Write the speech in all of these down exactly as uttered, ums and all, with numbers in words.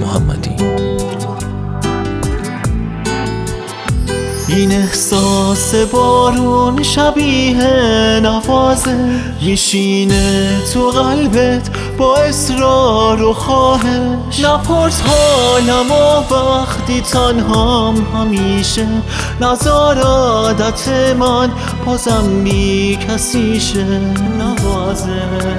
محمدی. این احساس بارون شبیه نوازه میشینه تو قلبت با اصرار و خواهش. نپرس حالم و وقتی تنهام همیشه نزار عادت من بازم بی کسیشه. نوازش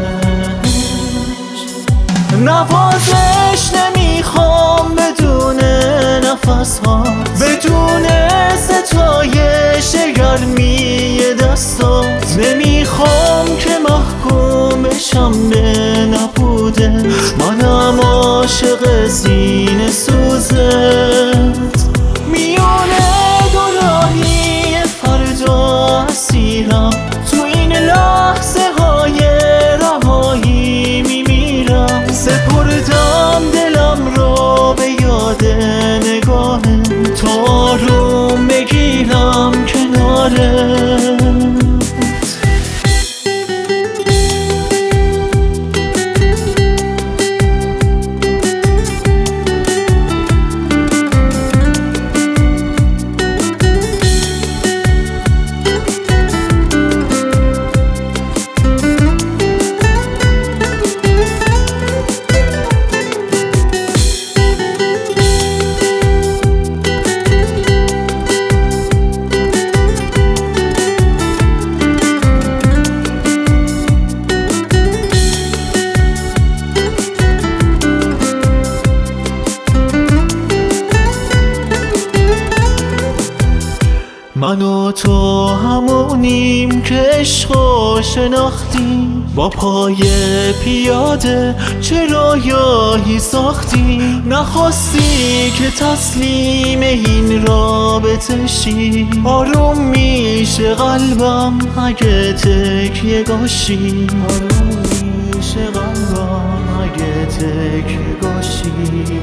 نوازش نمیخوام بدون نفس ها، بدون ستایش گرمی دستات. نمیخوام که محکوم بشم به نبوده، منم عاشق سینه سوزت. میونه دو راهی فردا اسیرم، تو این لحظه های رهایی میمیرم. سپردم دلم رو به یاد نگاه تو، آروم بگیرم کنارت. من و تو همونیم که عشقو شناختیم، با پای پیاده چه رویایی ساختیم. نخواستی که تسلیم این رابطه شی، آروم میشه قلبم اگه تکیه گاشی. آروم میشه قلبم اگه تکیه گاشی.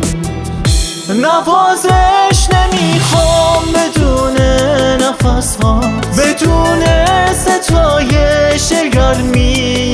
نوازش نمیخوام بدون نفس ها، بدون ستایش گرمی